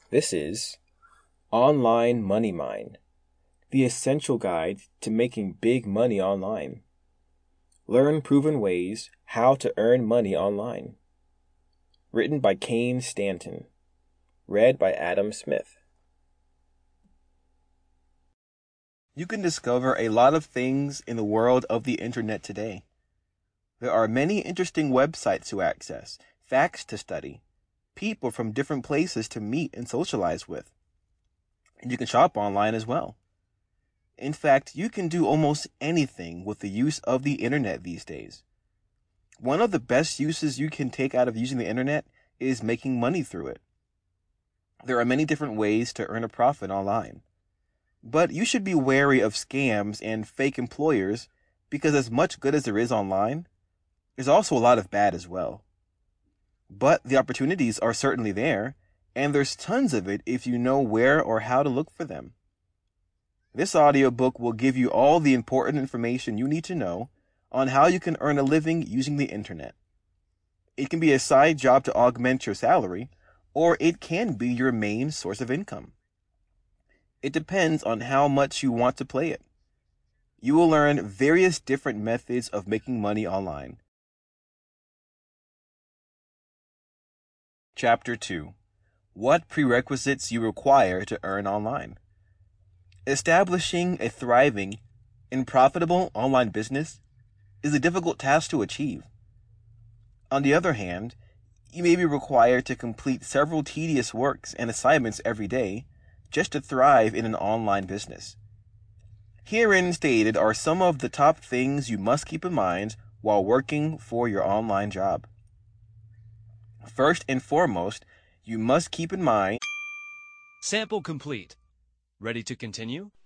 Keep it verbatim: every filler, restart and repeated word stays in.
This is Online Money Mine, the essential guide to making big money online. Learn proven ways how to earn money online. Written by Kane Stanton. Read by Adam Smith. You can discover a lot of things in the world of the internet today. There are many interesting websites to access, facts to study, people from different places to meet and socialize with. And you can shop online as well. In fact, you can do almost anything with the use of the internet these days. One of the best uses you can take out of using the internet is making money through it. There are many different ways to earn a profit online. But you should be wary of scams and fake employers because as much good as there is online, there's also a lot of bad as well. But the opportunities are certainly there, and there's tons of it if you know where or how to look for them. This audiobook will give you all the important information you need to know on how you can earn a living using the internet. It can be a side job to augment your salary, or it can be your main source of income. It depends on how much you want to play it. You will learn various different methods of making money online. Chapter two. What prerequisites you require to earn online. Establishing a thriving and profitable online business is a difficult task to achieve. On the other hand, you may be required to complete several tedious works and assignments every day just to thrive in an online business. Herein stated are some of the top things you must keep in mind while working for your online job. First and foremost, you must keep in mind. Sample complete. Ready to continue?